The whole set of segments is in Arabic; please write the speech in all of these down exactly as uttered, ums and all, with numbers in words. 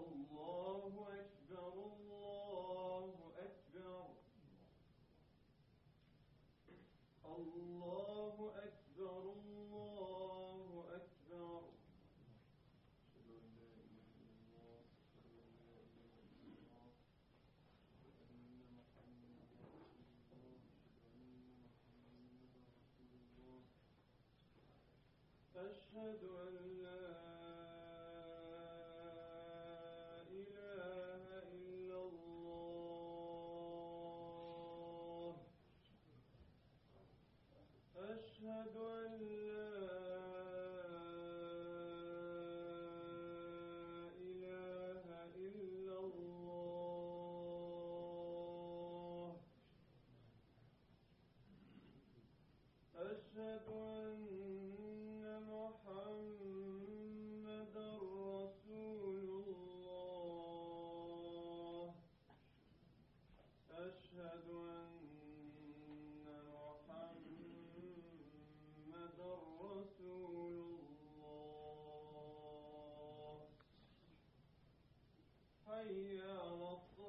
الله أكبر الله أكبر الله أكبر الله أكبر أشهد أن لا إله إلا الله أشهد أن لا إله إلا الله أشهد أن محمد رسول الله أشهد أن محمد رسول الله حي على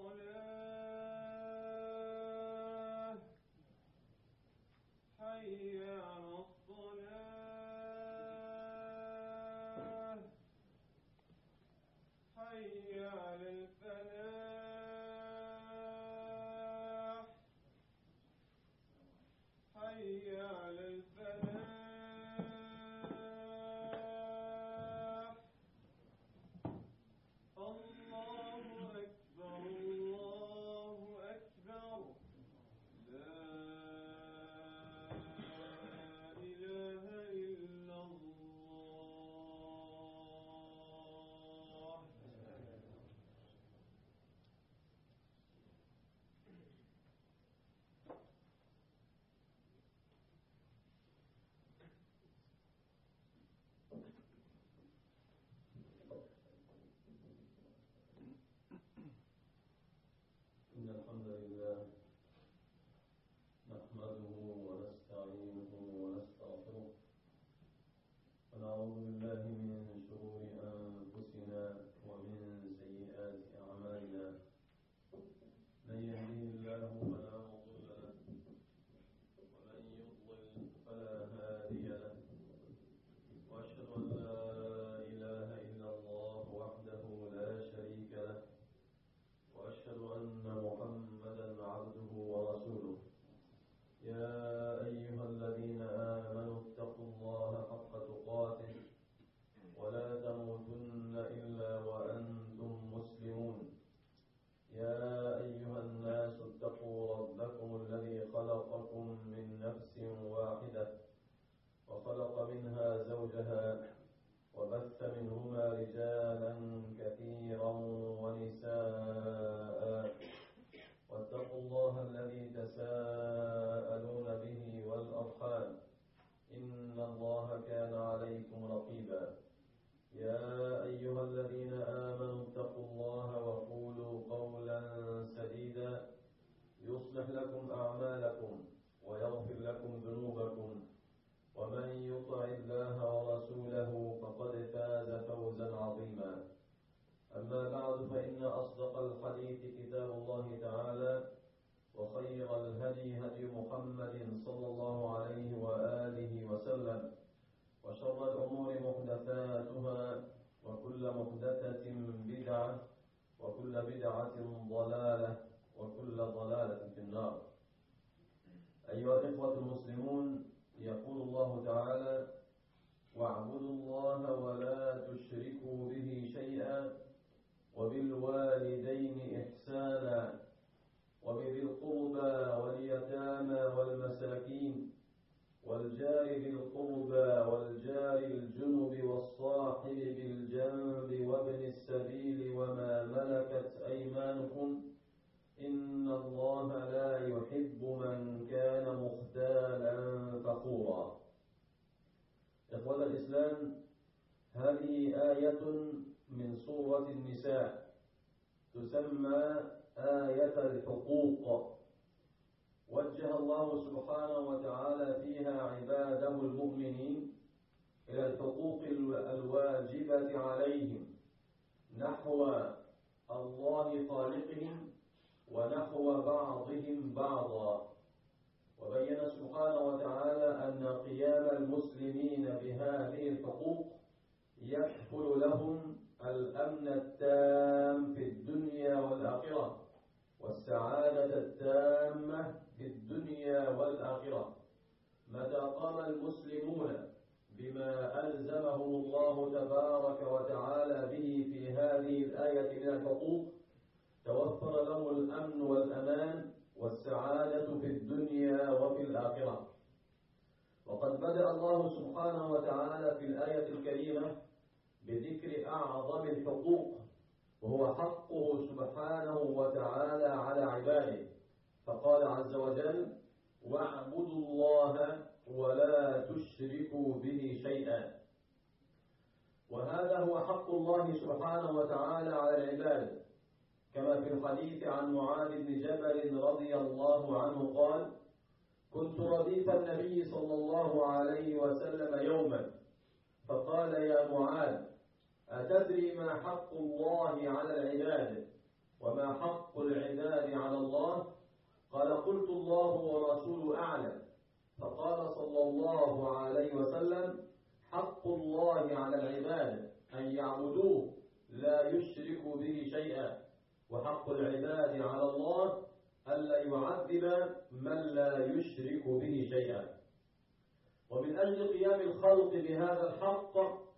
الصلاة حي على الصلاة حي على الفلاح حي على الفلاح الله أكبر الله أكبر لا إله إلا الله إن الحمد لله نحمده ونستعينه ونستغفره ونعوذ بالله من شرور أنفسنا ومن سيئات أعمالنا من يهديه الله فلا مضل له ومن يضلل فلا هادي له وأشهد أن لا إله إلا الله وحده لا شريك له وأشهد أن محمدا عبده ورسوله يا أيها الذين آمنوا اتقوا الله حق تقاته ولا تموتن إلا وأنتم مسلمون يا أيها الناس اتقوا ربكم الذي خلقكم من نفس واحدة وخلق منها زوجها وبث منهما رجالا كثيرا ونساء واتقوا الله الذي تساءلون به والأرحام إن الله كان عليكم رقيبا يا أيها الذين آمنوا اتقوا الله وقولوا قولا سديدا يصلح لكم أعمالكم ويغفر لكم ذنوبكم ومن يطع الله ورسوله فقد فاز فوزا عظيما أما بعد فإن أصدق الحديث كتاب الله تعالى وخير الهدي هدي محمد صلى الله عليه وآله وسلم وشر الأمور محدثاتها وكل محدثة بدعة وكل بدعة ضلالة وكل ضلالة في النار. أيها الإخوة المسلمون، يقول الله تعالى: واعبدوا الله ولا تشركوا به شيئا وبالوالدين إحسانا وبذي القربى واليتامى والمساكين والجار ذي القربى والجار الجنب والصاحب بالجنب وابن السبيل وما ملكت أيمانكم إن الله لا يحب من كان مختالا فخورا. إخوة الإسلام، هذه آية من سورة النساء تسمى آية الحقوق. وجه الله سبحانه وتعالى فيها عباده المؤمنين إلى الحقوق الواجبة عليهم نحو الله خالقهم ونحو بعضهم بعضا. وبين سبحانه وتعالى أن قيام المسلمين بهذه الحقوق يكفل لهم الأمن التام في الدنيا والآخرة والسعادة التامة في الدنيا والآخرة متى قام المسلمون بما ألزمهم الله تبارك وتعالى به في هذه الآية من الحقوق. توفر لهم الأمن والأمان والسعادة في الدنيا وفي الآخرة. وقد بدأ الله سبحانه وتعالى في الآية الكريمة بذكر أعظم الحقوق، وهو حقه سبحانه وتعالى على عباده، فقال عز وجل: واعبدوا الله ولا تشركوا به شيئا. وهذا هو حق الله سبحانه وتعالى على العباد، كما في الحديث عن معاذ بن جبل رضي الله عنه قال: كنت رديف النبي صلى الله عليه وسلم يوما فقال: يا معاذ، أتدري ما حق الله على العباد وما حق العباد على الله؟ قال: قلت: الله ورسوله أعلم. فقال صلى الله عليه وسلم: حق الله على العباد أن يعبدوه لا يشركوا به شيئا، وحق العباد على الله ألا يعذب من لا يشرك به شيئا. ومن أجل قيام الخلق بهذا الحق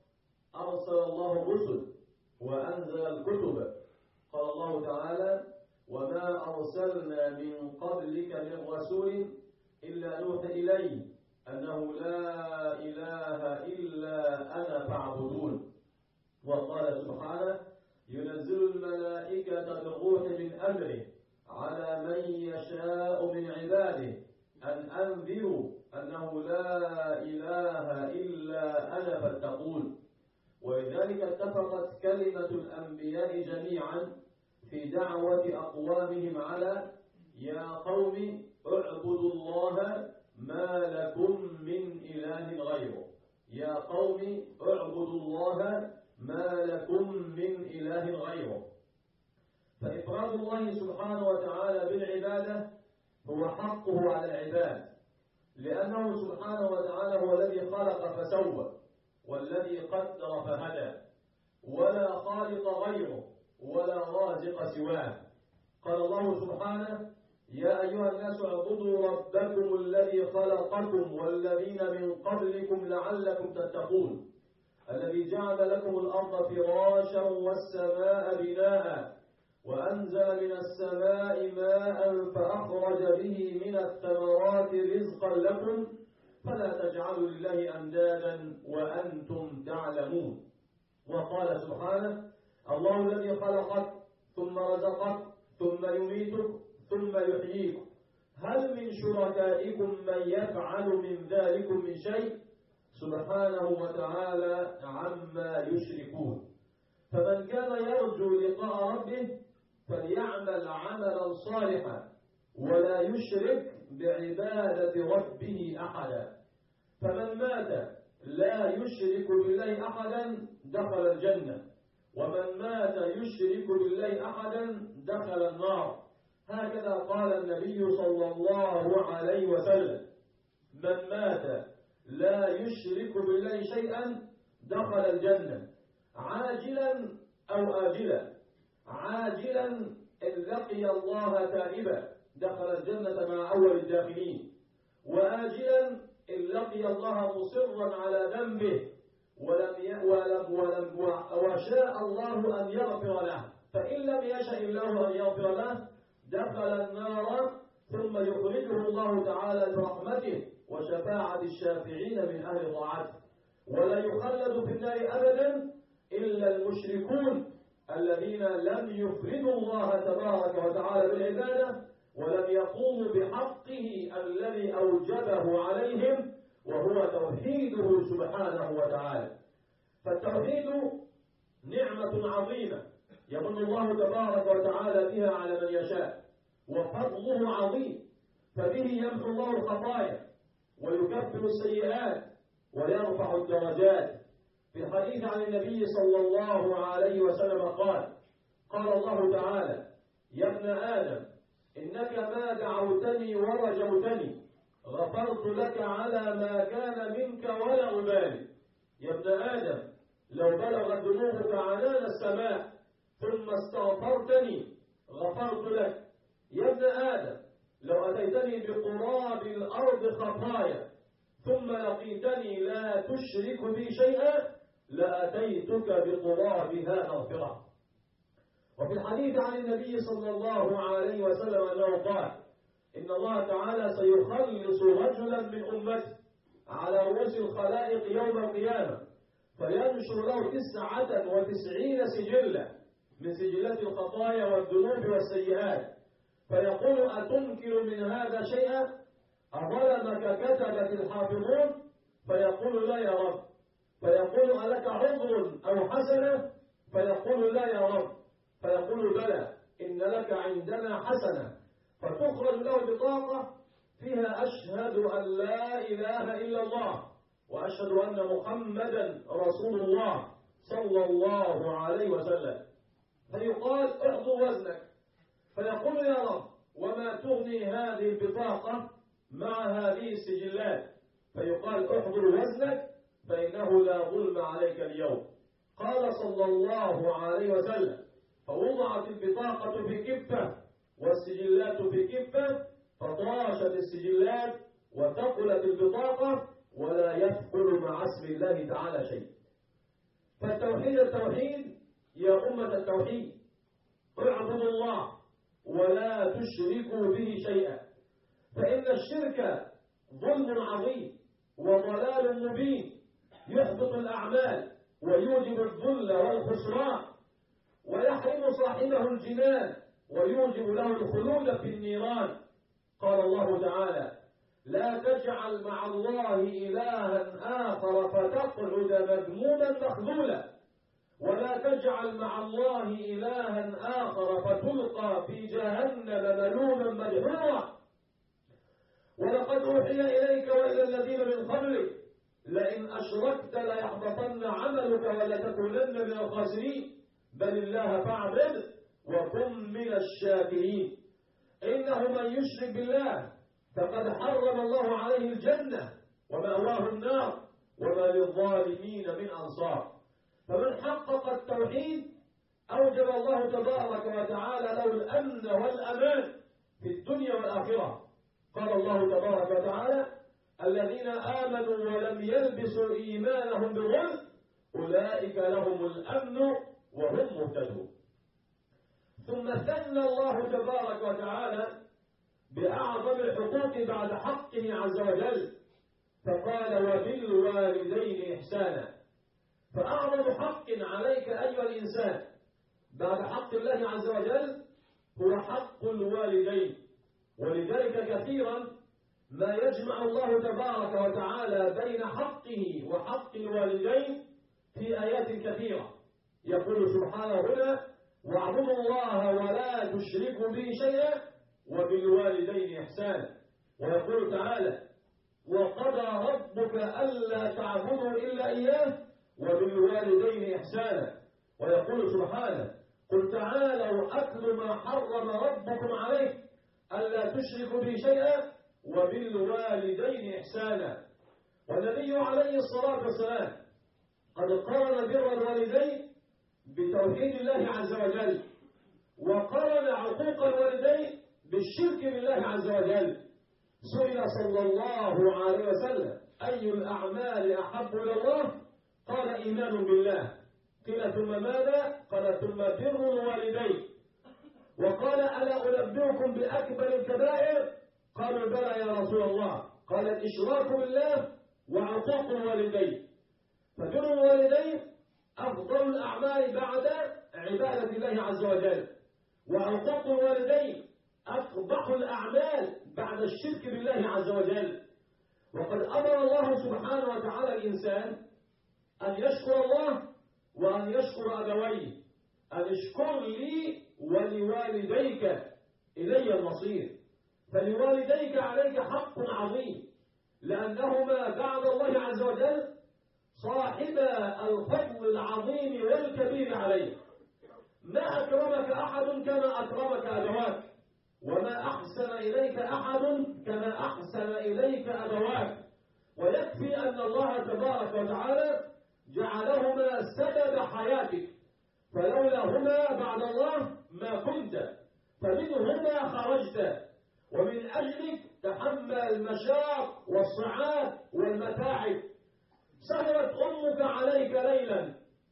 أرسل الله الرسل وأنزل الكتب. قال الله تعالى: وما أرسلنا من قبلك من رسول إلا نوحي إليه أنه لا إله إلا أنا فاعبدون. وقال سبحانه: ينزل الملائكة بالروح من أمره على من يشاء من عباده أن أنذروا أنه لا إله إلا أنا فاتقون. ولذلك اتفقت كلمة الأنبياء جميعا في دعوة أقوامهم على: يا قوم اعبدوا الله ما لكم من إله غيره. يا قوم اعبدوا الله ما لكم من إله غيره. فإفراد الله سبحانه وتعالى بالعبادة هو حقه على العباد، لأنه سبحانه وتعالى هو الذي خلق فسوى والذي قدر فهدى، ولا خالق غيره ولا رازق سواه. قال الله سبحانه: يا أيها الناس اعبدوا ربكم الذي خلقكم والذين من قبلكم لعلكم تتقون، الذي جعل لكم الأرض فراشا والسماء بناء وأنزل من السماء ماء فأخرج به من الثمرات رزقا لكم فلا تجعلوا لله أندادا وأنتم تعلمون. وقال سبحانه: الله الذي خلقك ثم رزقك ثم يميتك ثم يحييك، هل من شركائكم من يفعل من ذلك من شيء؟ سبحانه وتعالى عما يشركون. فمن كان يرجو لقاء ربه فليعمل عملا صالحا ولا يشرك بعبادة ربه أحدا. فمن مات لا يشرك بالله أحدا دخل الجنة، ومن مات يشرك بالله أحدا دخل النار. هكذا قال النبي صلى الله عليه وسلم: من مات لا يشرك بالله شيئا دخل الجنة، عاجلا أو آجلا. عاجلا إن لقي الله تائبا دخل الجنة مع أول الداخلين، وآجلا إن لقي الله مصرا على ذنبه ولم ي... ولم ولم وشاء الله أن يغفر له، فإن لم يشاء الله أن يغفر له دخل النار، ثم يخرجه الله تعالى برحمته وشفاعة الشافعين من أهل طاعته. ولا يخلد في النار أبدا إلا المشركون الذين لم يفردوا الله تبارك وتعالى بالعبادة ولم يقوموا بحقه الذي أوجبه عليهم، وهو توحيده سبحانه وتعالى. فالتوحيد نعمة عظيمة يمن الله تبارك وتعالى بها على من يشاء، وفضله عظيم، فبه يمحو الله الخطايا ويكفر السيئات ويرفع الدرجات. في الحديث عن النبي صلى الله عليه وسلم قال: قال الله تعالى: يا ابن آدم إنك ما دعوتني ورجوتني غفرت لك على ما كان منك ولا أبالي. يا ابن آدم لو بلغت ذنوبك عنان السماء ثم استغفرتني غفرت لك. يا ابن آدم لو أتيتني بقراب الأرض خطايا ثم لقيتني لا تشرك بي شيئا لأتيتك بقرابها مغفرة. وفي الحديث عن النبي صلى الله عليه وسلم أنه قال: إن الله تعالى سيخلص رجلا من أمته على رؤوس الخلائق يوم القيامة فينشر له تسعة وتسعين سجلا من سجلات الخطايا والذنوب والسيئات، فيقول: أتنكر من هذا شيئا؟ أظلمك كتبت الحافظون؟ فيقول: لا يا رب. فيقول: ألك عذر أو حسنة؟ فيقول: لا يا رب. فيقول: بلى، إن لك عندنا حسنة. فتخرج له بطاقة فيها: أشهد أن لا إله إلا الله وأشهد أن محمدا رسول الله صلى الله عليه وسلم. فيقال: احضر وزنك. فيقول: يا رب، وما تغني هذه البطاقة مع هذه السجلات؟ فيقال: احضر وزنك فإنه لا ظلم عليك اليوم. قال صلى الله عليه وسلم: فوضعت البطاقة في كفة والسجلات في كفة، فطاشت السجلات وثقلت البطاقة ولا يثقل مع اسم الله تعالى شيء. فالتوحيد التوحيد يا أمة التوحيد، اعبدوا الله ولا تشركوا به شيئا، فإن الشرك ظلم عظيم وضلال مبين يحبط الأعمال ويوجب الذل والخسران ويحرم صاحبه الجنان ويوجب له الخلود في النيران. قال الله تعالى: لا تجعل مع الله إلها آخر فتقعد مذموما مخذولا، ولا تجعل مع الله إلها آخر فتلقى في جهنم ملوما مدحورا. ولقد أوحي إليك وإلى الذين من قبلك لئن أشركت ليحبطن عملك ولتكونن من الخاسرين، بل الله فاعبد وكن من الشاكرين. إنه من يشرك بالله فقد حرم الله عليه الجنة ومأواه النار وما للظالمين من أنصار. فمن حقق التوحيد أوجب الله تبارك وتعالى له الأمن والأمان في الدنيا والآخرة. قال الله تبارك وتعالى: الذين آمنوا ولم يلبسوا إيمانهم بظلم أولئك لهم الأمن وهم مهتدون. ثم ثنى الله تبارك وتعالى بأعظم الحقوق بعد حقه عز وجل، فقال: وبالوالدين إحسانا. فأعظم حق عليك أيها الإنسان بعد حق الله عز وجل هو حق الوالدين. ولذلك كثيرا ما يجمع الله تبارك وتعالى بين حقه وحق الوالدين في آيات كثيرة. يقول سبحانه هنا: واعبدوا الله ولا تشركوا به شيئا وبالوالدين إحسانا. ويقول تعالى: وقضى ربك ألا تعبدوا إلا إياه وبالوالدين إحسانا. ويقول سبحانه: قل تعالوا أتل ما حرم ربكم عليه ألا تشركوا به شيئا وبالوالدين إحسانا. والنبي عليه الصلاة والسلام قد قرن بر الوالدين بتوحيد الله عز وجل، وقرن عقوق الوالدين بالشرك بالله عز وجل. سئل صلى الله عليه وسلم: أي الأعمال أحب إلى الله؟ قال: إيمان بالله. قيل: ثم ماذا؟ قال: ثم بر الوالدين. وقال: ألا أنبئكم بأكبر الكبائر؟ قالوا: بلى يا رسول الله. قال: الإشراك بالله وعقوق الوالدين. فبر الوالدين أفضل الأعمال بعد عبادة الله عز وجل، وعقوق الوالدين أقبح الأعمال بعد الشرك بالله عز وجل. وقد أمر الله سبحانه وتعالى الإنسان أن يشكر الله وأن يشكر أبويه، أن اشكر لي ولوالديك إلي المصير. فلوالديك عليك حق عظيم، لأنهما بعد الله عز وجل صاحب الفضل العظيم والكبير عليك. ما أكرمك أحد كما أكرمك أبواك، وما أحسن إليك أحد كما أحسن إليك أبواك. ويكفي أن الله تبارك وتعالى جعلهما سبب حياتك، فلولاهما بعد الله ما كنت، فمنهما خرجت، ومن أجلك تحمل المشاق والصعاب والمتاعب. سهرت أمك عليك ليلا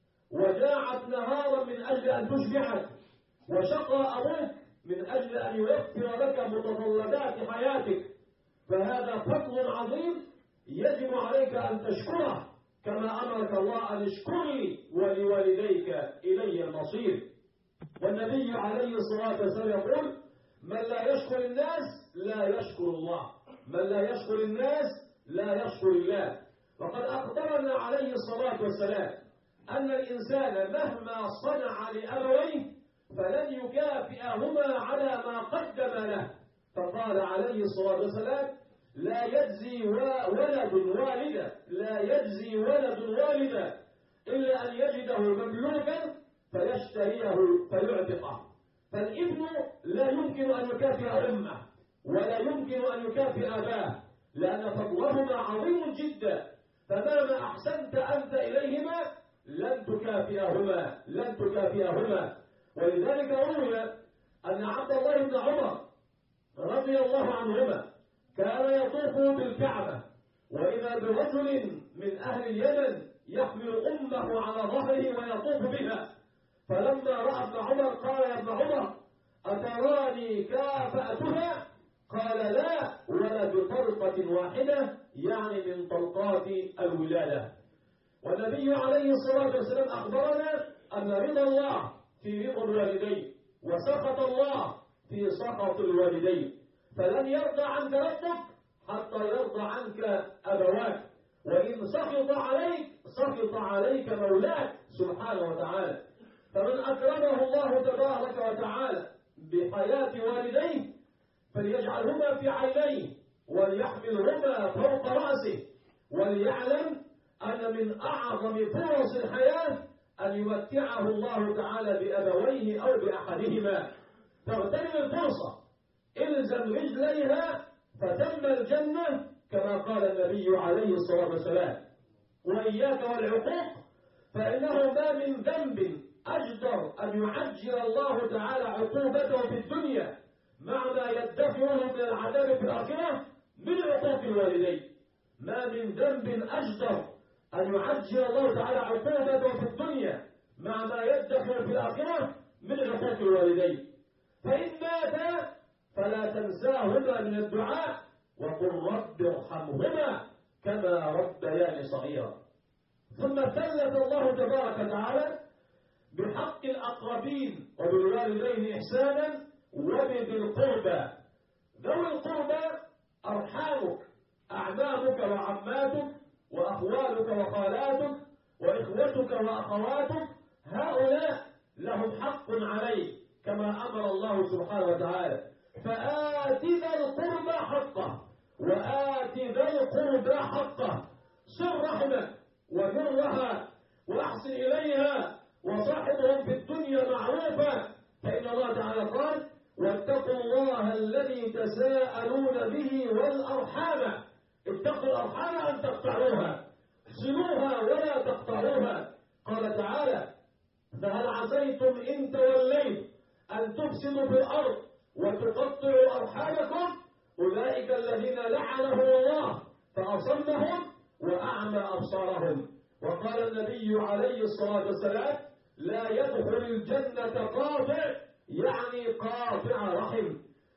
وجاعت نهارا من أجل أن تشبعك، وشقى أبوك من أجل أن يوفر لك متطلبات حياتك، فهذا فضل عظيم يجب عليك أن تشكره، كما أمرك الله أن اشكر لي ولوالديك إلي المصير. والنبي عليه الصلاة والسلام يقول: من لا يشكر الناس لا يشكر الله، من لا يشكر الناس لا يشكر الله. وقد أخبرنا عليه الصلاة والسلام أن الإنسان مهما صنع لأبويه فلن يكافئهما على ما قدم له، فقال عليه الصلاة والسلام: لا يجزي ولد والدا لا يجزي ولد والدا إلا أن يجده مملوكا فيشتريه فيعتقه. فالابن لا يمكن أن يكافئ أمه ولا يمكن أن يكافئ أباه، لأن فضلهما عظيم جدا، فمهما أحسنت أنت إليهما لن تكافئهما لن تكافئهما. ولذلك روي أن عبد الله بن عمر رضي الله عنهما كان يطوف بالكعبة، وإذا برجل من أهل اليمن يحمل أمه على ظهره ويطوف بها، فلما رأى ابن عمر قال: يا ابن عمر أتراني كافأتها؟ قال: لا، ولا بطلقة واحدة، يعني من طلقات الولادة. والنبي عليه الصلاة والسلام أخبرنا أن رضا الله في رضا الوالدين، وسخط الله في سخط الوالدين، فلن يرضى عنك ربك حتى يرضى عنك أبواك، وإن سخط عليك سخط عليك مولاك سبحانه وتعالى. فمن أكرمه الله تبارك وتعالى بحياة والديه فليجعلهما في عينيه وليحملهما فوق رأسه، وليعلم أن من أعظم فرص الحياة أن يمتعه الله تعالى بأبويه أو بأحدهما، فاغتنم الفرصة، إلزم رجليها فتم الجنة، كما قال النبي عليه الصلاة والسلام. وإياك والعقوق، فإنه ما من ذنب أجدر أن يعجل الله تعالى عقوبته في الدنيا مع ما يدخره من العذاب في الآخرة من عقوق الوالدين. ما من ذنب أجدر أن يعجل الله تعالى عقوبته في الدنيا مع ما يدخر في الآخرة من عقوق الوالدين. فإن مات فلا تنساهما من الدعاء وقل رب ارحمهما كما ربياني صغيرا. ثم ثلث الله تبارك وتعالى بحق الأقربين وبالوالدين إحسانا وبذي القربى. ذوي القربى أرحامك، أعمامك وعماتك وأخوالك وخالاتك وإخوتك وأخواتك، هؤلاء لهم حق عليك كما أمر الله سبحانه وتعالى: فآت ذا القربى حقه وآت ذا القربى حقه. صل رحمك وبرها وأحسن إليها وصاحبهم في الدنيا معروفا، فإن الله تعالى قال: واتقوا الله الذي تساءلون به والأرحام. اتقوا الأرحام أن تقطعوها، صلوها ولا تقطعوها. قال تعالى: فهل عسيتم إن توليتم أن تفسدوا في الأرض وتقطعوا أرحامكم؟ أولئك الذين لعنهم الله فأصمهم وأعمى أبصارهم. وقال النبي عليه الصلاة والسلام: لا يدخل الجنة قاطع، يعني قاطع رحم.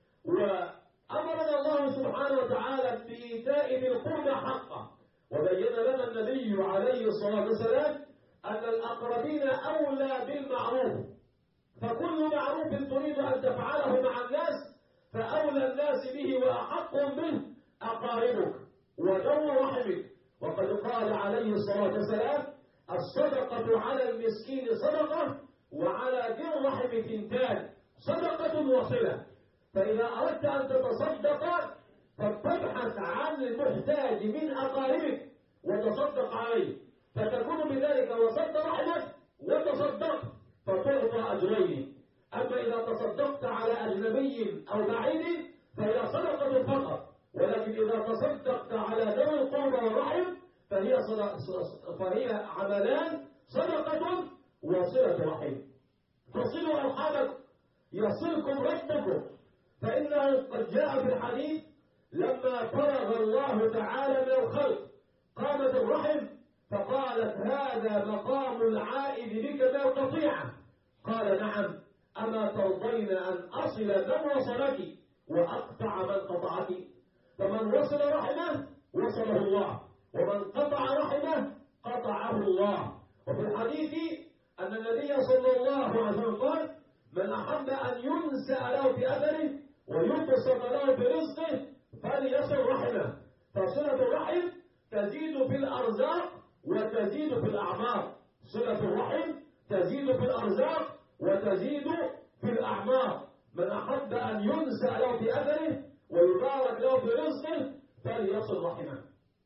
وأمرنا الله سبحانه وتعالى بإيتاء ذي القربى حقه، وبين لنا النبي عليه الصلاة والسلام أن الأقربين أولى بالمعروف، فكل معروف تريد أن تفعله مع الناس فأولى الناس به وأحقهم به أقاربك وذو رحمك. وقد قال عليه الصلاة والسلام: الصدقة على المسكين صدقة وعلى ذي الرحم ثنتان، صدقة وصلة. فإذا أردت أن تتصدق فابحث عن المحتاج من أقاربك وتصدق عليه، فتكون بذلك وصلت رحمك وتصدقت. فتعطى أجرين. أما إذا تصدقت على أجنبي أو بعيد فهي صدقة فقط، ولكن إذا تصدقت على ذوي القربى والرحم فهي فهي عملان، صدقة وصلة رحم. تصلوا أرحامكم يصلكم ربكم، فإنه قد جاء في الحديث لما فرغ الله تعالى من الخلق قامت الرحم فقالت هذا مقام العائد بك من القطيعة. قال نعم، أما ترضين أن أصل من وصلك وأقطع من قطعك؟ فمن وصل رحمه وصله الله، ومن قطع رحمه قطعه الله. وفي الحديث أن النبي صلى الله عليه وسلم قال من أحب أن ينسى له بأثره ويبسط له برزقه فليصل رحمه. فصلة الرحم تزيد في الأرزاق وتزيد في الأعمار. صلة الرحم تزيد في الأرزاق وتزيد في الأعمار. من أحب أن ينسى له بأثره ويبارك له برزقه فليصل رحمه.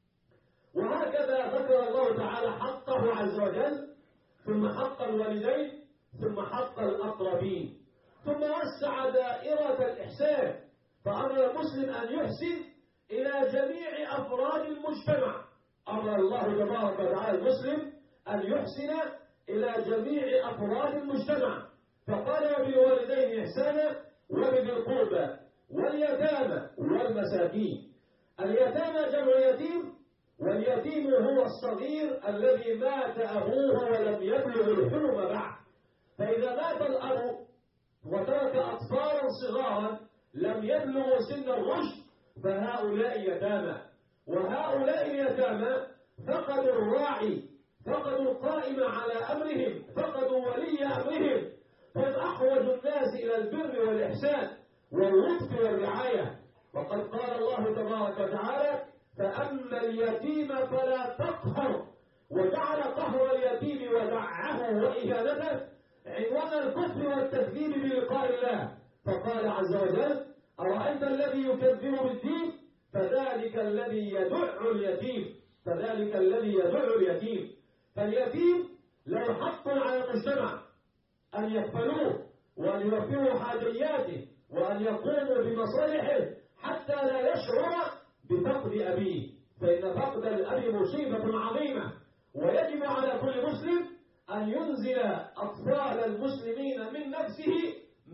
وهكذا ذكر الله تعالى حقه عز وجل، ثم حق الوالدين، ثم حق الأقربين، ثم وسع دائرة الإحسان، فأمر المسلم أن يحسن إلى جميع أفراد المجتمع. أمر الله تبارك وتعالى المسلم أن يحسن إلى جميع أفراد المجتمع، فقال وبالوالدين إحسانا وبذي القربى واليتامى والمساكين. اليتامى جمع يتيم، واليتيم هو الصغير الذي مات أبوه ولم يبلغ الحلم بعد. فإذا مات الأب وترك أطفالا صغارا لم يبلغوا سن الرشد فهؤلاء يتامى. وهؤلاء اليتامى فقدوا الراعي، فقدوا القائم على أمرهم، فقدوا ولي أمرهم، هم أحوج الناس إلى البر والإحسان واللطف والرعاية. وقد قال الله تبارك وتعالى فأما اليتيم فلا تقهر، وجعل قهر اليتيم ودعه وإهانته عنوان الكفر والتكذيب بلقاء الله، فقال عز وجل أرأيت الذي يكذب بالدين فذلك الذي يدع اليتيم، فذلك الذي يدع اليتيم. فاليتيم له حق على المجتمع أن يكفلوه وأن يوفروا حاجياته وأن يقوموا بمصالحه حتى لا يشعر بفقد أبيه، فإن فقد الأب مصيبة عظيمة. ويجب على كل مسلم أن ينزل أطفال المسلمين من نفسه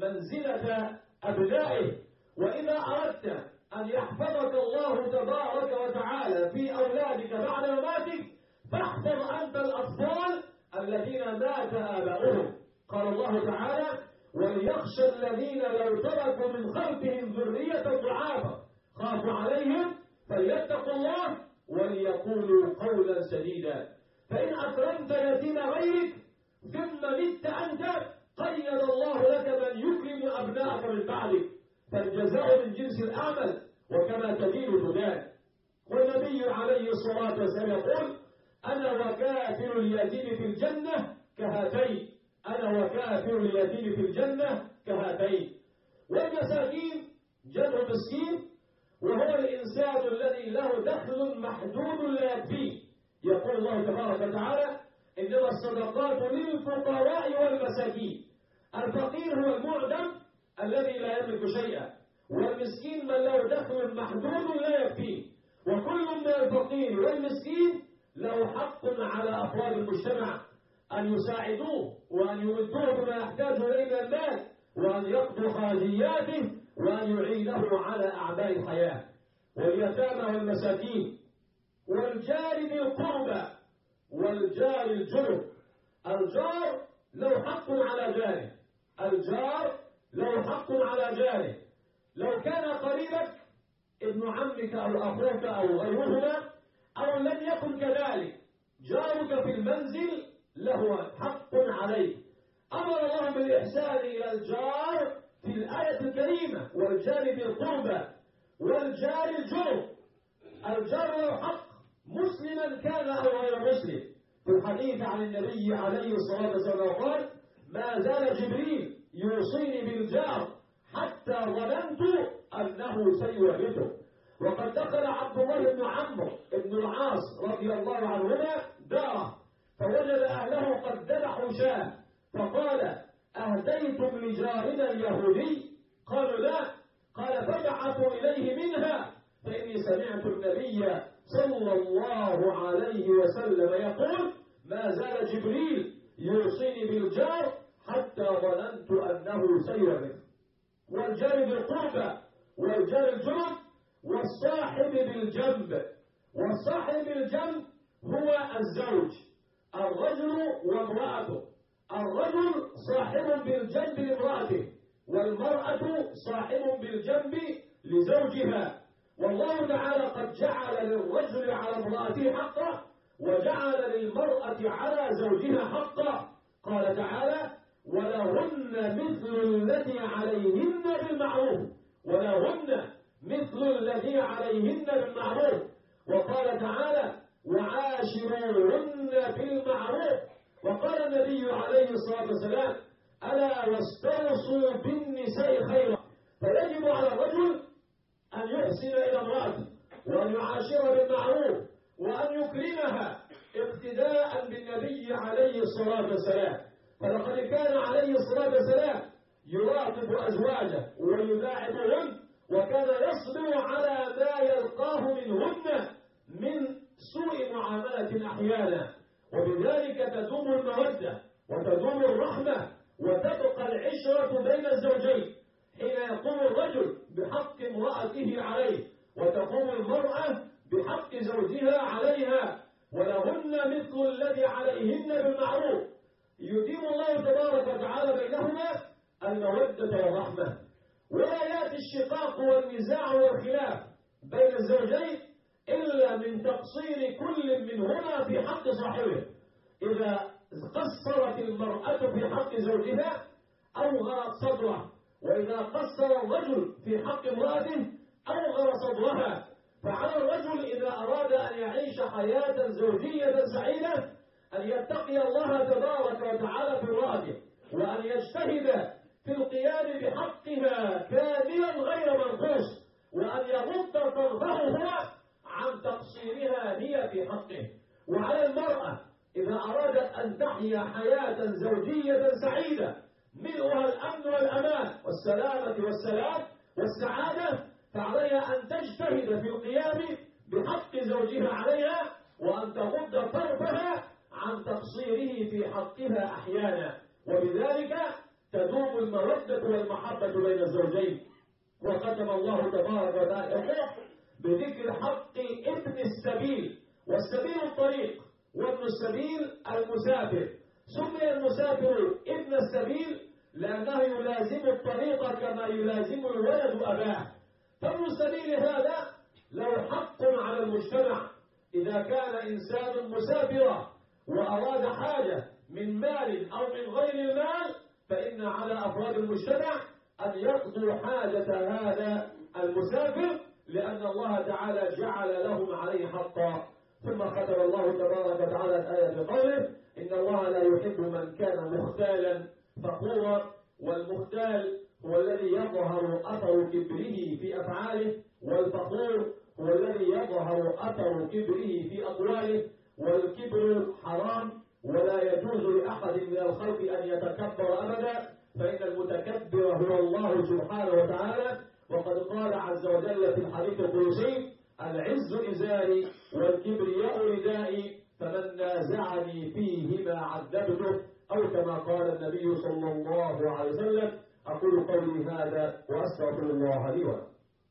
منزلة أبنائه. وإذا أردت أن يحفظك الله تبارك وتعالى في أولادك بعد مماتك فاحفظ أنت الأطفال الذين مات آباؤهم. قال الله تعالى وليخشى الذين لو تركوا من خلفهم ذرية ضعافا خافوا عليهم فليتقوا الله وليقولوا قولا سديدا. فإن أكرمت يتيم غيرك ثم مت أنت قيد الله لك من يكرم أبناءك من بعدك، فالجزاء من جنس العمل وكما تدين تدان. والنبي عليه الصلاة والسلام يقول أنا وكافر اليتيم في الجنة كهاتين، أنا وكافر اليتيم في الجنة كهاتين. والمساكين جمع مسكين، وهو الإنسان الذي له دخل محدود لا يكفيه. يقول الله تبارك وتعالى إنما الصدقات للفقراء والمساكين. الفقير هو المعدم الذي لا يملك شيئا، والمسكين من له دخل محدود لا يكفيه. وكل من الفقير والمسكين له حق على أفراد المجتمع أن يساعدوه وأن يمدوه بما يحتاج إليه من المال، وأن يقضوا حاجياته، وأن يعينه على أعباء الحياة. واليتامى والمساكين والجار ذي القربى والجار الجنب. الجار له حق على جاره، الجار له حق على جاره. لو كان قريبك ابن عمك أو أخوك أو غيرهما أو لم يكن كذلك، جارك في المنزل له حق عليك. أمر الله بالإحسان إلى الجار في الآية الكريمة والجار ذي القربى والجار الجنب. الجار له حق مسلما كان أو غير مسلم. في الحديث عن النبي عليه الصلاة والسلام قال ما زال جبريل يوصيني بالجار حتى ظننت أنه سيورثه. وقد دخل عبد الله بن عمرو بن العاص رضي الله عنهما داره فوجد أهله قد ذبحوا شاة، فقال أهديتم لجارنا اليهودي؟ قالوا لا. قال فابعثوا إليه منها، فإني سمعت النبي صلى الله عليه وسلم يقول ما زال جبريل يوصيني بالجار حتى ظننت أنه سيورث. والجار بالقربى والجار الجنب والصاحب بالجنب. والصاحب بالجنب هو الزوج، الرجل وامرأته. الرجل صاحب بالجنب لامرأته، والمرأة صاحب بالجنب لزوجها. والله تعالى قد جعل للرجل على امرأته حقا، وجعل للمرأة على زوجها حقا. قال تعالى ولهن مثل الذي عليهن بالمعروف، ولهن مثل الذي عليهن بالمعروف. وقال تعالى وعاشروهن بالمعروف. وقال النبي عليه الصلاة والسلام ألا واستوصوا بالنساء خيرا. فيجب على الرجل أن يحسن إلى امرأته، وأن يعاشرها بالمعروف، وأن يكرمها اقتداء بالنبي عليه الصلاة والسلام. فلقد كان عليه الصلاة والسلام يراقب أزواجه ويلاعبهن، وكان يصبر على ما يلقاه منهن من سوء معاملة أحيانا. وبذلك تدوم المودة وتدوم الرحمة وتبقى العشرة بين الزوجين، حين يقوم الرجل بحق امرأته عليه، وتقوم المرأة بحق زوجها عليها. ولهن مثل الذي عليهن بالمعروف. يديم الله تبارك وتعالى بينهما المودة والرحمة، ولا يأتي الشقاق والنزاع والخلاف بين الزوجين إلا من تقصير كل منهما في حق صاحبه. إذا قصرت المرأة في حق زوجها أوغرت صدره، وإذا قصر الرجل في حق امرأته أوغر صدرها. فعلى الرجل إذا أراد أن يعيش حياة زوجية سعيدة أن يتقي الله تبارك وتعالى في امرأته، وأن يجتهد في القيام بحقها كاملا غير منقوص، وأن يغض طرفه هو عن تقصيرها هي في حقه. وعلى المرأة إذا أرادت أن تحيا حياة زوجية سعيدة ملؤها الأمن والأمان والسلامة والسلام والسعادة، فعليها أن تجتهد في القيام بحق زوجها عليها، وأن تغض طرفها عن تقصيره في حقها أحيانا. وبذلك تدوم المودة والمحبة بين الزوجين. وختم الله تبارك وتعالى بذكر حق ابن السبيل. والسبيل الطريق، وابن السبيل المسافر. سمي المسافر ابن السبيل لأنه يلازم الطريق كما يلازم الولد أباه. فابن السبيل هذا له حق على المجتمع. إذا كان إنسان مسافرا وأراد حاجة من مال أو من غير المال، فإن على أفراد المجتمع أن يقضوا حاجة هذا المسافر، لأن الله تعالى جعل لهم عليه حقا. ثم ختم الله تبارك وتعالى الآية بقوله إن الله لا يحب من كان مختالا فخورا. والمختال هو الذي يظهر أثر كبره في أفعاله، والفخور هو الذي يظهر أثر كبره في أقواله. والكبر حرام، ولا يجوز لأحد من الخلق أن يتكبر أبدا، فإن المتكبر هو الله سبحانه وتعالى. وقد قال عز وجل في الحديث القدسي العز إزاري والكبرياء ردائي فمن نازعني فيهما عذبته، أو كما قال النبي صلى الله عليه وسلم. أقول قولي هذا وأستغفر الله لي ولكم.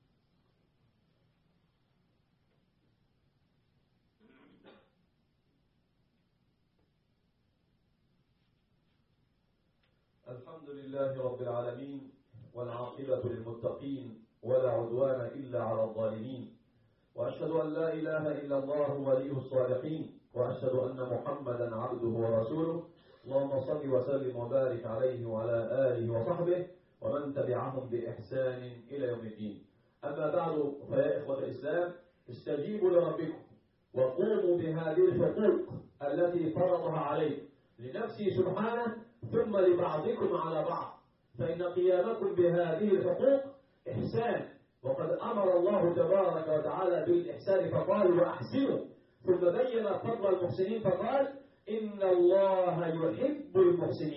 الحمد لله رب العالمين، والعاقبة للمتقين، ولا عدوان إلا على الظالمين. وأشهد أن لا إله إلا الله ولي الصالحين، وأشهد أن محمدا عبده ورسوله. اللهم صل وسلم وبارك عليه وعلى آله وصحبه ومن تبعهم بإحسان إلى يوم الدين. أما بعد، فيا إخوة الإسلام استجيبوا لربكم وقوموا بهذه الحقوق التي فرضها عليكم لنفسه سبحانه ثم لبعضكم على بعض، فإن قيامكم بهذه الحقوق إحسان. وقد أمر الله تبارك وتعالى بالإحسان فقال وأحسنوا، ثم بين فضل المحسنين فقال إن الله يحب المحسنين.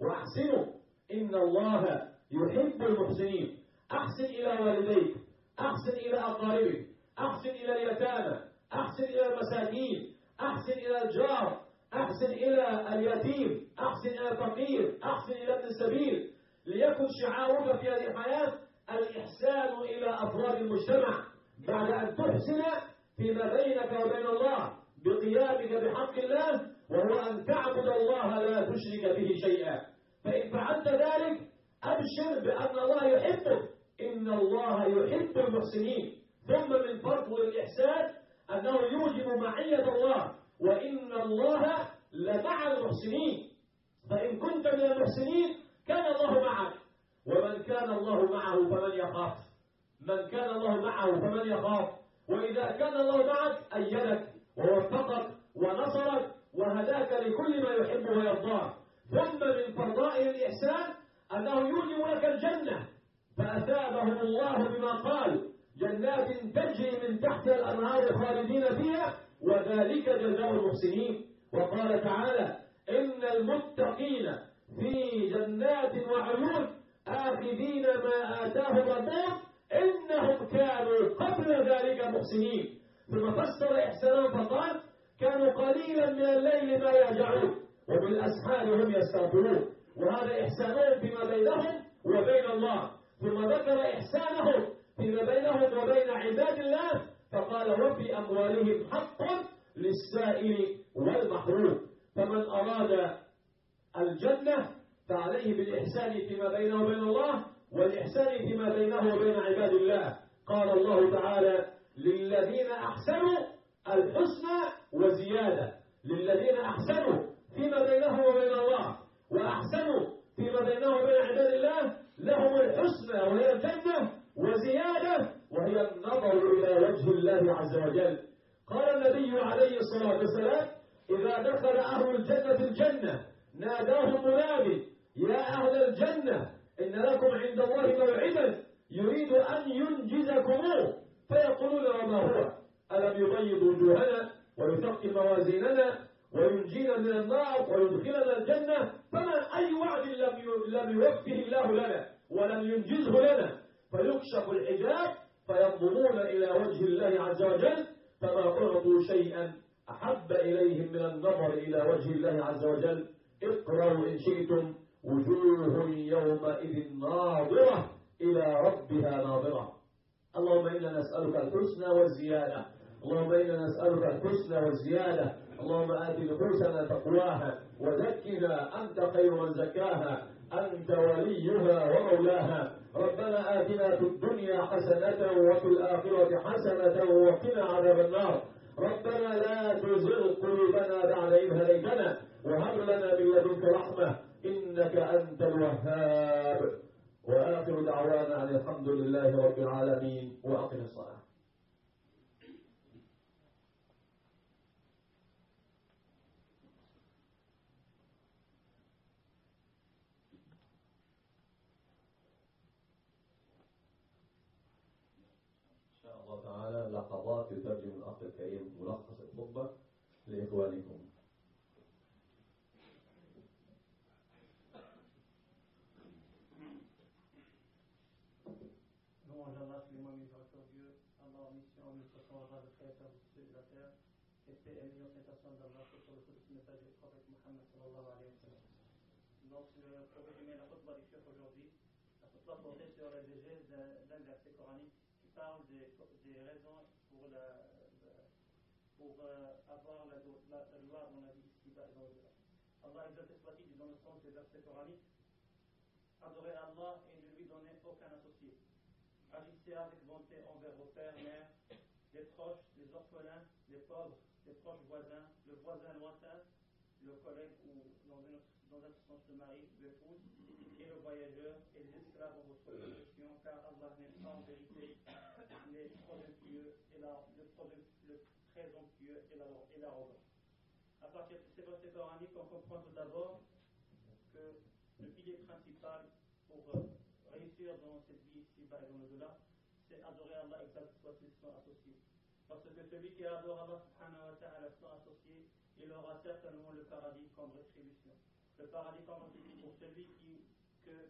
وأحسنوا إن الله يحب المحسنين. أحسن إلى والديك، أحسن إلى أقاربك، أحسن إلى اليتامى، أحسن إلى المساكين، أحسن إلى الجار، أحسن إلى اليتيم، أحسن إلى الفقير، أحسن إلى ابن السبيل، ليكن شعارك في هذه الحياة الإحسان إلى أفراد المجتمع بعد أن تحسن فيما بينك وبين الله بقيامك بحق الله، وهو أن تعبد الله لا تشرك به شيئا. فإن فعلت ذلك أبشر بأن الله يحبك، إن الله يحب المحسنين. ثم من فضل الإحسان أنه يوجب معية الله، وإن الله لمع المحسنين. فإن كنت من المحسنين كان الله معك، ومن كان الله معه فمن يخاف؟ من كان الله معه فمن يخاف؟ وإذا كان الله معك أيدك ووفقك ونصرك وهداك لكل ما يحب ويرضاه. ثم من فضائل الإحسان أنه يوجب لك الجنة، فأثابهم الله بما قال: جنات تجري من تحتها الأنهار خالدين فيها وذلك جزاء المحسنين. وقال تعالى: إن المتقين في جنات وعيون آخذين ما آتاهم ربهم إنهم كانوا قبل ذلك محسنين. ثم فسر إحسانهم فقال: كانوا قليلا من الليل ما يهجعون وبالأسحار هم يستغفرون. وهذا إحسانهم فيما بينهم وبين الله. ثم ذكر إحسانهم فيما بينهم وبين عباد الله فقال: وفي أموالهم حق للسائل والمحروم. فمن أراد الجنة فعليه بالإحسان فيما بينه وبين الله، والإحسان فيما بينه وبين عباد الله. قال الله تعالى: للذين أحسنوا الحسنى وزيادة. للذين أحسنوا فيما بينهم وبين الله وأحسنوا فيما بينهم وبين عباد الله لهم الحسنى وهي الجنة، وزيادة وهي النظر إلى وجه الله عز وجل. قال النبي عليه الصلاة والسلام: إذا دخل أهل الجنة الجنة ناداهم منادي: يا أهل الجنة إن لكم عند الله موعدا يريد أن ينجزكموه. فيقولون: وما هو؟ ألم يبيض وجوهنا ويثقل موازيننا وينجينا من النار ويدخلنا الجنة؟ فما أي وعد لم يوفه الله لنا ولم ينجزه لنا؟ فيكشف الحجاب فينظرون إلى وجه الله عز وجل فما أعطوا شيئا أحب إليهم من النظر إلى وجه الله عز وجل. اقرأوا إن شئتم: وجوه يومئذ ناظرة إلى ربها ناظرة. اللهم إنا نسألك الحسنى والزيادة. اللهم إنا نسألك الحسنى والزيادة. اللهم آت نفوسنا تقواها وزكها أنت خير من زكاها، أنت وليها ومولاها. ربنا آتنا في الدنيا حسنة وفي الآخرة حسنة وقنا عذاب النار. ربنا لا تزغ قلوبنا بعد إذ هديتنا وهب لنا من لدنك رحمة إنك أنت الوهاب. وآخر دعوانا أن الحمد لله رب العالمين. وأقم الصلاة. إن شاء الله تعالى لحظات يترجم الأخ الكريم ملخص الخطبة لإخوانكم. Louange Allah, Suleiman, miséricordieux, Allah, mission, administration, Allah, le créateur de ceux de la terre, et paix et millions d'intentions d'Allah sur le petit message du prophète Mohammed sallallahu alayhi wa sallam. Donc, pour résumer la khutbah du Cheikh aujourd'hui, la khutbah portait sur l'exégèse d'un verset coranique qui parle des, des raisons pour, la, pour euh, avoir la, la, la gloire dans la vie ici-bas et dans le delà. Allah exalté soit-il dit dans le sens des versets coraniques: adorez Allah et ne lui donnez aucun associé. Agissez avec bonté envers vos pères, mères, les proches, les orphelins, les pauvres, les proches voisins, le voisin lointain, le collègue ou dans, une, dans un sens le mari, l'épouse, et le voyageur, et les esclaves en votre possession, car Allah n'aime pas en vérité les présomptueux et la, le, le présomptueux et l'arrogant. À partir de ces versets coraniques, on comprend tout d'abord que le pilier principal pour euh, réussir dans cette vie ici-bas et dans le delà, c'est adorer Allah exalté soit-il sans associé. Parce que celui qui adore Allah subhanahu wa ta'ala sans associé, il aura certainement le paradis comme rétribution. le paradis comme pour celui qui, que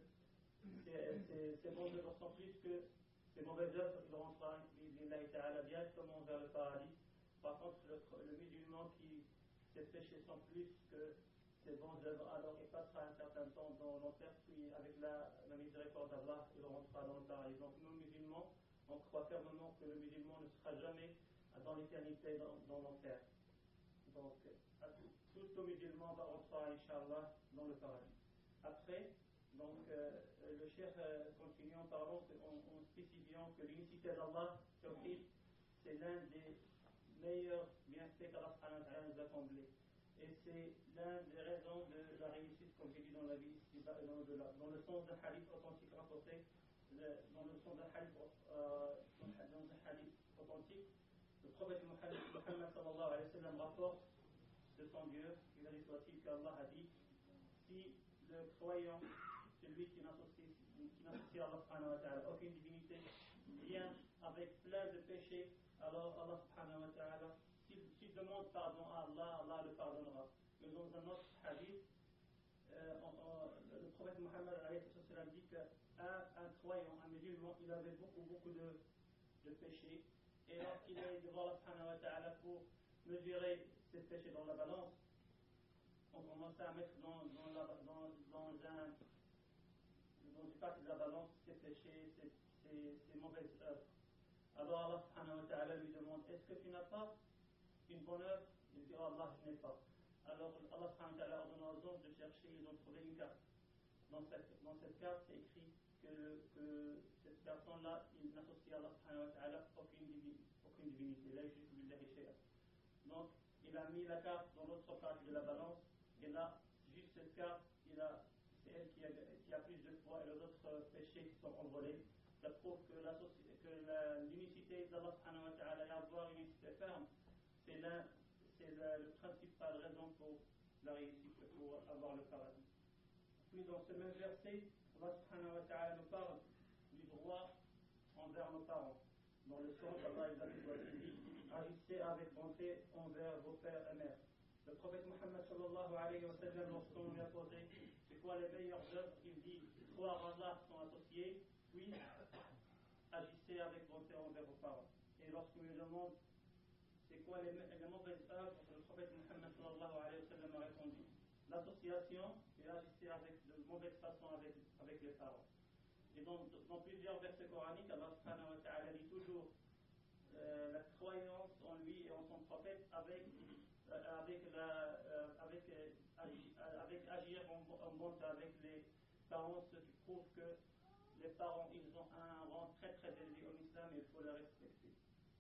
ses bonnes œuvres sont plus que ses mauvaises œuvres, il rentrera directement vers le paradis. Par contre, le, le musulman qui ses péchés sont plus que ses bonnes œuvres, alors il passera un certain temps dans l'enfer, puis avec la, la miséricorde d'Allah, il rentrera dans le paradis. Donc nous musulmans, on croit fermement que le musulman ne sera jamais dans l'éternité dans, dans l'enfer. Donc tout, tout musulman va rentrer, Inch'Allah, dans le paradis. Après, donc euh, le cheikh euh, continue en parlant, en, en spécifiant que l'unicité d'Allah, c'est l'un des meilleurs bienfaits qu'Allah nous a comblés. Et c'est l'un des raisons de la réussite, comme j'ai dit dans la vie ici-bas et dans l'au-delà. Dans le sens d'un hadith authentique rapporté, le, dans le sens d'un hadith, euh, dans un hadith authentique, le prophète Muhammad sallallahu alayhi wa sallam rapporte de son Dieu, il a dit soit-il qu'Allah a dit, si le croyant, celui qui n'associe, qui n'associe Allah subhanahu wa ta'ala aucune divinité, vient avec plein de péchés, alors Allah subhanahu wa ta'ala, s'il demande pardon à Allah, Allah le pardonnera. Mais dans un autre hadith, euh, on, on, le prophète Muhammad dit qu'un un croyant, un musulman, il avait beaucoup, beaucoup de, de péchés. Et lorsqu'il est devant Allah subhanahu wa ta'ala pour mesurer ses péchés dans la balance, on commence à mettre dans, dans, la, dans, dans un dans une partie de la balance ses péchés, ses, ses, ses mauvaises œuvres. Alors Allah subhanahu wa ta'ala lui demande, est-ce que tu n'as pas une bonne œuvre? Il dit, oh Allah, je n'ai pas. Alors Allah subhanahu wa ta'ala ordonne aux anges de chercher, ils ont trouvé une carte. Dans cette, dans cette carte, c'est écrit que, que cette personne-là, il n'associe à Allah subhanahu wa ta'ala aucune divinité. Aucune divinité. Là, donc, il a mis la carte dans l'autre partie de la balance, et là, juste cette carte, il a, c'est elle qui a, qui a plus de poids, et les autres péchés qui sont envolés. Ça prouve que, la, que la, l'unicité d'Allah subhanahu wa ta'ala et avoir une unicité ferme, c'est, la, c'est la, le principal raison pour la réussite, pour avoir le paradis. Puis dans ce même verset, Allah subhanahu wa ta'ala nous parle du droit envers nos parents. Dans le sens, Allah il dit, agissez avec bonté envers vos pères et mères. Le prophète Muhammad sallallahu alayhi wa sallam, lorsqu'on lui a posé c'est quoi les meilleures œuvres, il dit croire en Allah sont associés, puis agissez avec bonté envers vos parents. Et lorsqu'on lui demande c'est quoi les, les mauvaises œuvres, le prophète Muhammad sallallahu alayhi wa sallam a répondu l'association et agissez avec de mauvaise façon avec, avec les parents. Et dans, dans plusieurs versets coraniques, Allah subhanahu wa ta'ala dit toujours euh, la croyance en lui et en son prophète avec, euh, avec, la, euh, avec, euh, agi, avec agir en, en bonté avec les parents, ce qui prouve que les parents ils ont un rang très très élevé en islam et il faut le respecter.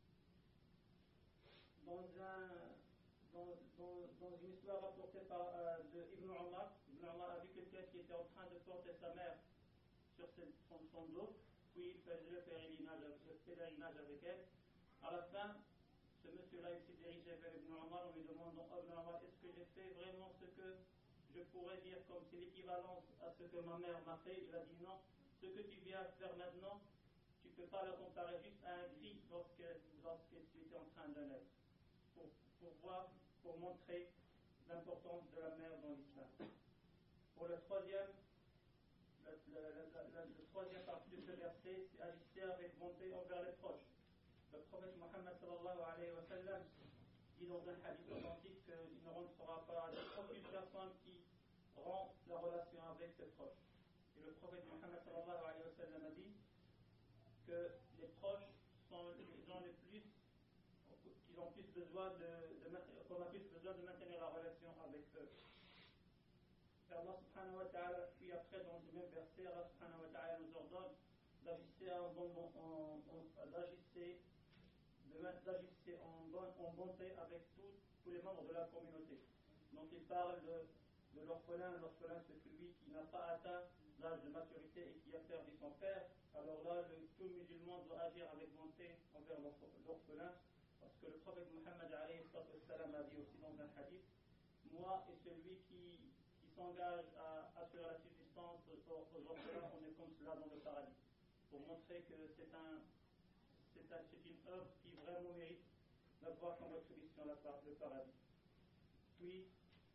Dans, un, dans, dans, dans une histoire rapportée par euh, de Ibn Omar, Ibn Omar a vu quelqu'un qui était en train de porter sa mère sur son, son dos, puis il faisait le pèlerinage, le pèlerinage avec elle. À la fin, ce monsieur-là il s'est dirigé vers Ibn Omar en lui demandant oh, Ibn Omar, est-ce que j'ai fait vraiment ce que je pourrais dire comme c'est l'équivalence à ce que ma mère m'a fait? Il a dit non, ce que tu viens faire maintenant, tu ne peux pas le comparer juste à un cri lorsque, lorsque tu étais en train de naître. Pour, pour voir, pour montrer l'importance de la mère dans l'islam. Pour le troisième, Le, le, le, le, le troisième partie de ce verset, c'est agir avec bonté envers les proches. Le prophète Muhammad sallallahu alayhi wa sallam dit dans un hadith authentique qu'il ne rentrera pas aucune personne qui rompt la relation avec ses proches. Et le prophète Muhammad sallallahu alayhi wa sallam a dit que les proches sont les gens les plus qui ont plus besoin de, de qu'on a plus besoin de maintenir la relation avec eux. Allah subhanahu wa ta'ala, puis après dans le même verset, Allah subhanahu wa ta'ala nous ordonne d'agir en, bon, en, en, d'agir, d'agir en, bon, en bonté avec tout, tous les membres de la communauté. Donc il parle de, de l'orphelin, l'orphelin c'est celui qui n'a pas atteint l'âge de maturité et qui a perdu son père. Alors là, le, tout musulman doit agir avec bonté envers l'orphelin, parce que le prophète Muhammad alayhi sallam a dit aussi dans un hadith, moi et celui qui s'engage à assurer la subsistance aux orphelins, on est comme cela dans le paradis. Pour montrer que c'est, un, c'est, un, c'est une œuvre qui vraiment mérite d'avoir comme rétribution le paradis. Puis, le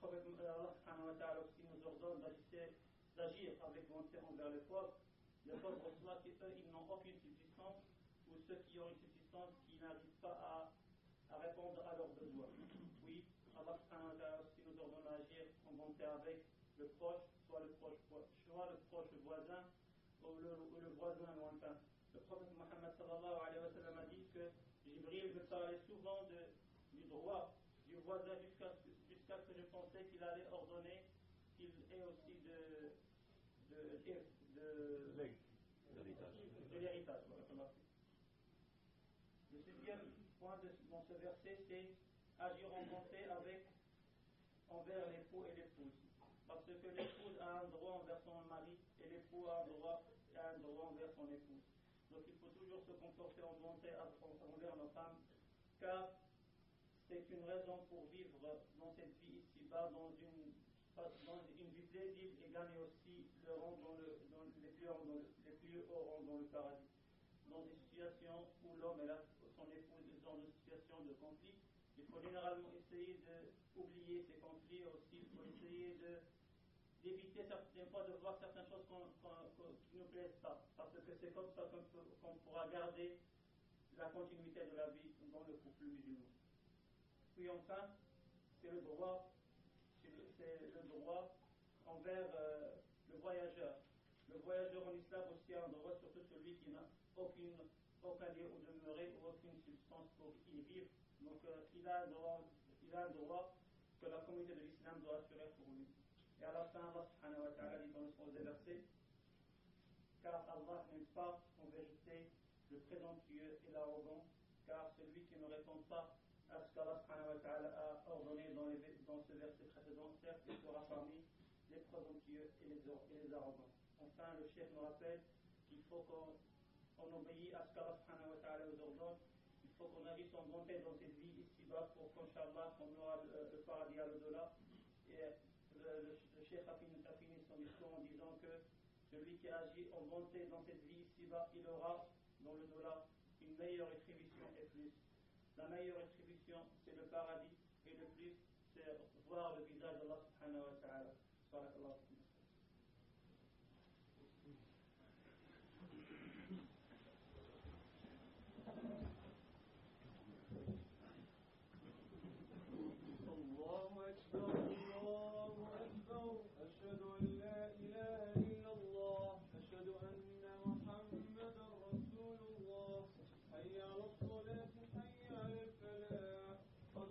prophète Allah subhanahu wa ta'ala aussi nous ordonne d'agir avec bonté envers les pauvres. Les pauvres ceux qui eux, ils n'ont aucune subsistance, ou ceux qui ont une subsistance qui n'arrivent pas à, à répondre à leurs besoins. Oui, Allah subhanahu wa ta'ala aussi nous ordonne d'agir en bonté avec le proche, soit le proche, soit le proche voisin, ou le, ou le voisin lointain. Le prophète Mohammed sallallahu alayhi wa sallam a dit que Jibril me parlait souvent de, du droit du voisin jusqu'à jusqu'à ce que je pensais qu'il allait ordonner qu'il ait aussi de, de, de, de, de l'héritage. Le sixième point de, dans ce verset, c'est agir en bonté avec envers l'époux et l'épouse. Parce que l'épouse a un droit envers son mari et l'époux a un droit, a un droit envers son épouse. Donc il faut toujours se comporter en bonté envers nos femmes, car c'est une raison pour vivre dans cette vie ici-bas, dans une, dans une vie paisible et gagner aussi le rang dans le, dans les, plus hauts, dans le, les plus hauts rangs dans le paradis. Dans des situations où l'homme et la, son épouse sont dans une situation de conflit, il faut généralement essayer d'oublier ces conflits aussi, il faut essayer de, d'éviter certaines fois de voir certaines choses qu'on, qu'on, qu'on, qui ne nous plaisent pas, parce que c'est comme ça qu'on, peut, qu'on pourra garder la continuité de la vie dans le couple musulman. Puis enfin, c'est le droit, c'est le, c'est le droit envers euh, le voyageur. Le voyageur en islam aussi a un droit, surtout celui qui n'a aucune, aucun lieu où demeurer ou aucune substance pour y vivre. Donc euh, il, a un droit, il a un droit que la communauté de l'islam doit assurer pour lui. Et à la fin, Allah subhanahu wa ta'ala dit dans le sens des versets, car Allah n'aime pas en vérité le présomptueux et l'arrogant, car celui qui ne répond pas à ce qu'Allah subhanahu wa ta'ala a ordonné dans, les, dans ce verset précédent, certes, il sera parmi les présomptueux et les, et les arrogants. Enfin, le cheikh nous rappelle qu'il faut qu'on on obéisse à ce qu'Allah subhanahu wa ta'ala nous ordonne. Il faut qu'on agisse en bonté dans cette vie ici-bas pour qu'Inch'Allah on aura le, le paradis à l'au-delà. Et le, le, le cheikh a fini, a fini son discours en disant que celui qui agit en bonté dans cette vie ici-bas, il aura dans le delà une meilleure rétribution et plus. La meilleure rétribution, c'est le paradis, et le plus, c'est voir le visage d'Allah subhanahu wa ta'ala.